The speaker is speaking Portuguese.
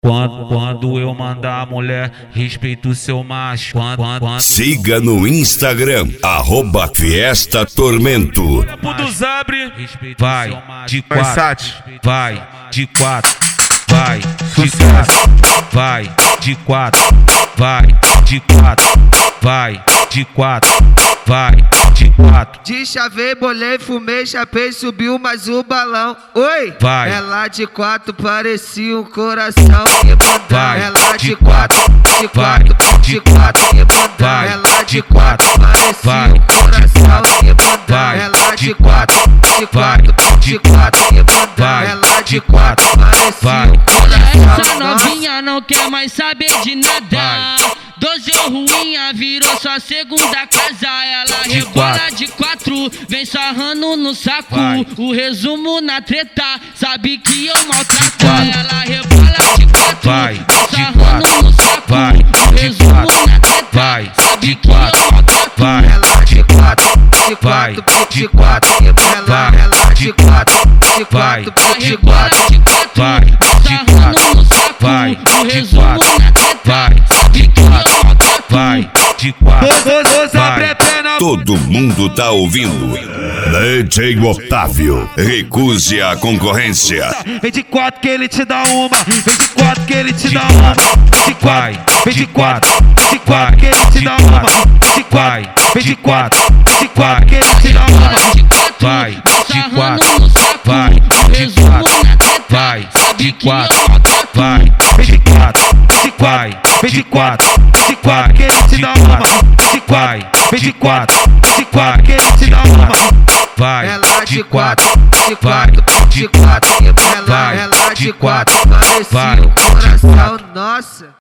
Quando eu mandar a mulher, respeita o seu macho. Siga no Instagram, @Fiesta Tormento. Do Zabre, vai de 4, vai de 4, vai de 4, vai de 4, vai de 4, vai de 4, vai de 4. De chavei, bolei, fumei, chapei, subiu mais o balão. Oi! Vai. Ela de 4 parecia um coração. Vai. Ela de 4, de 4, de 4. Vai. Ela de 4 parecia Vai. um coração. Vai. Ela de 4, de 4, de 4. Vai. Ela de 4 parecia Vai. um coração. Essa novinha não quer mais saber de nada. 12 ruinha virou sua segunda casa. Ela De rebola quatro. de 4, vem sarrando no saco. Vai. O resumo na treta, sabe que eu maltrato. quatro. Ela rebola de 4, Vai. vem De sarrando quatro. no saco. Vai. O De resumo quatro. na treta, Vai. sabe De que eu quatro. maltrato. Vai. Ela de 4, de Vai. 4, De de 4. 4. Vai. Ela de 4, de Vai. 4, de Rebola 4. de 4, Vai. vem De sarrando quatro. no saco. Vai. O De resumo quatro. na treta, Vai. sabe De que eu quatro. maltrato. Vai de 4, vai. Todo mundo tá ouvindo. DJ Otávio, recuse a concorrência. Vem de 4 que ele te dá uma. Vem de 4 que ele te De dá quatro. uma. Vem de 4, Vai. vem de De 4, quatro. vem de 4 que ele te De dá quatro. uma. Vem de 4, Vai. vem de De 4, quatro. vem de 4 que ele te dá Rebola uma. de 4, Vai. De 4. sarrando no saco. Vai. O De resumo 4. na treta, Vai. sabe De que eu 4. maltrato. Vai. De 4. Vai. Vem de De 4, 4. vem de 4 que ele te De dá 4. uma. Vem de 4, Vai. vem de De 4, 4. vem de 4 que ele te dá uma. Vai. Ela De de 4. 4, de Vai. 4, de 4. Vai. Ela De de 4. 4 parecia Vai. um De coração. 4. Nossa.